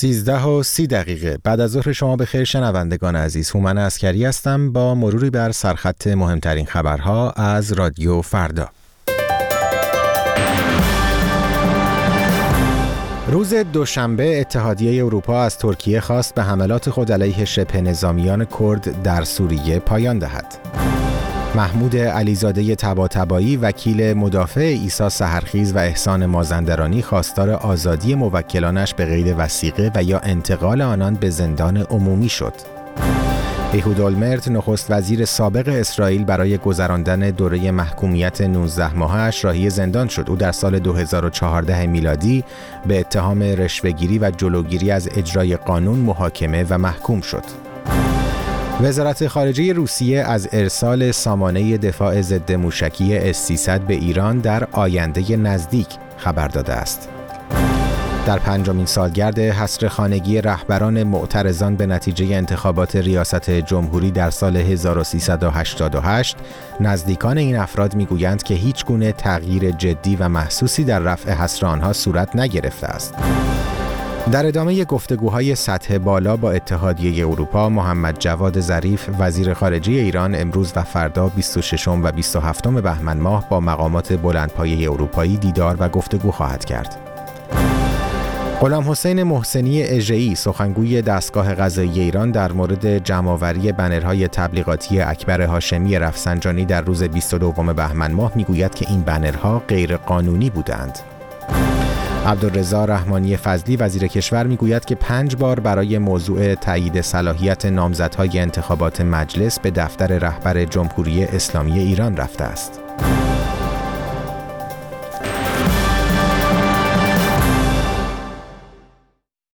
13:30 بعد از ظهر شما بخیر شنوندگان عزیز. هومن عسکری هستم با مروری بر سرخط مهمترین خبرها از رادیو فردا. روز دوشنبه اتحادیه اروپا از ترکیه خواست به حملات خود علیه شبه نظامیان کرد در سوریه پایان دهد. محمود علیزاده طباطبایی وکیل مدافع عیسی سحرخیز و احسان مازندرانی خواستار آزادی موکلانش به قید وثیقه و یا انتقال آنان به زندان عمومی شد. ایهود اولمرت نخست وزیر سابق اسرائیل برای گذراندن دوره محکومیت 19 ماهش راهی زندان شد. او در سال 2014 میلادی به اتهام رشوه‌گیری و جلوگیری از اجرای قانون محاکمه و محکوم شد. وزارت خارجه روسیه از ارسال سامانه دفاع ضد موشکی S-300 به ایران در آینده نزدیک خبر داده است. در 5مین سالگرد حصر خانگی رهبران معترضان به نتیجه انتخابات ریاست جمهوری در سال 1388 نزدیکان این افراد میگویند که هیچ گونه تغییر جدی و محسوسی در رفع حصر آنها صورت نگرفته است. در ادامه گفتگوهای سطح بالا با اتحادیه اروپا، محمد جواد ظریف وزیر خارجه ایران امروز و فردا 26 و 27 بهمن ماه با مقامات بلندپایه اروپایی دیدار و گفتگو خواهد کرد. غلام حسین محسنی اژه‌ای سخنگوی دستگاه قضایی ایران در مورد جمع‌آوری بنرهای تبلیغاتی اکبر هاشمی رفسنجانی در روز 22 بهمن ماه میگوید که این بنرها غیر قانونی بودند. عبدالرضا رحمانی فضلی وزیر کشور میگوید که 5 بار برای موضوع تایید صلاحیت نامزدهای انتخابات مجلس به دفتر رهبر جمهوری اسلامی ایران رفته است.